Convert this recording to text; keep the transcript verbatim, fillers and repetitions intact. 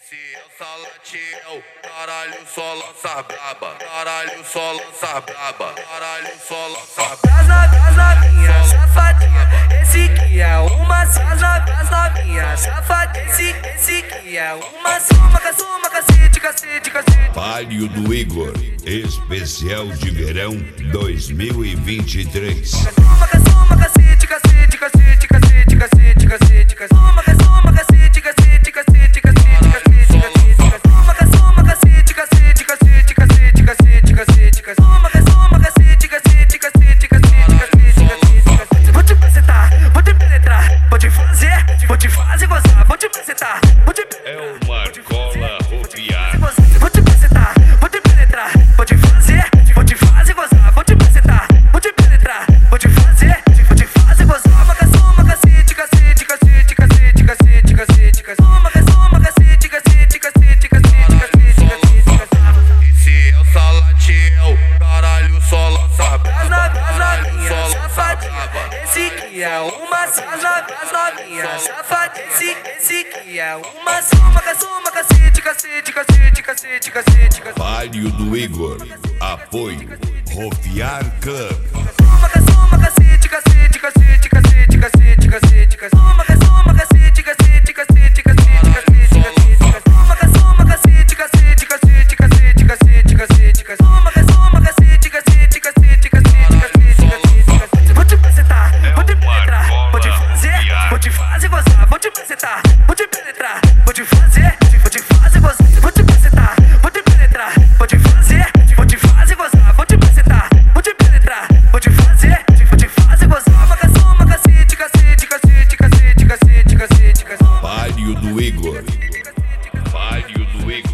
Se eu salatio, caralho, só lança braba. Caralho, só lança braba. Caralho, só lança braba. As novinhas, novinha, safadinha. Esse que é uma as novinhas, novinha, safadinha. Esse, esse que é uma soma, soma, cacete, cacete, cacete. Palio do Igor, especial de verão dois mil e vinte e três. Soma, soma, cacete, cacete, cacete, cacete, cacete, cacete, cacete. Soma, soma, cacete, cacete, cacete, cacete. É o Marcola Ropiar. Vou te penetrar, vou te penetrar, vou te fazer, vou te fazer gozar, vou te penetrar, vou te penetrar, vou te fazer, vou te fazer gozar. Soma, soma, cacete, cacete, cacete, cacete, cacete, cacete, cacete. Soma, soma, cacete, cacete, cacete, cacete, cacete, cacete. E se eu salatio, caralho, só lança As braba. novinhas, safadinha. Esse que é uma as novinhas, safadinha. Esse, esse que é uma soma, soma, cacete, cacete, cacete, cacete, cacete, cacete. Palio do Igor, apoio Ropiar Club. Soma, soma, cacete, cacete, cacete, cacete, cacete, cacete, cacete. Soma, soma, cacete, cacete, cacete, cacete, cacete, cacete. Soma, soma, cacete, cacete, cacete, cacete, cacete, cacete, cacete. Soma, soma, cacete, cacete, cacete, cacete, cacete, cacete. Vou te penetrar, vou te penetrar, vou te fazer, vou te fazer gozar, vou te penetrar, vou te penetrar, vou te fazer, vou te fazer gozar, vou te penetrar, vou te penetrar, vou te fazer, vou te fazer gozar, vou te penetrar, vou te penetrar, vou te fazer, vou te fazer gozar. Soma, soma, cacete, cacete, cacete, cacete, cacete, cacete, cacete. Palio do Igor, Palio do Igor.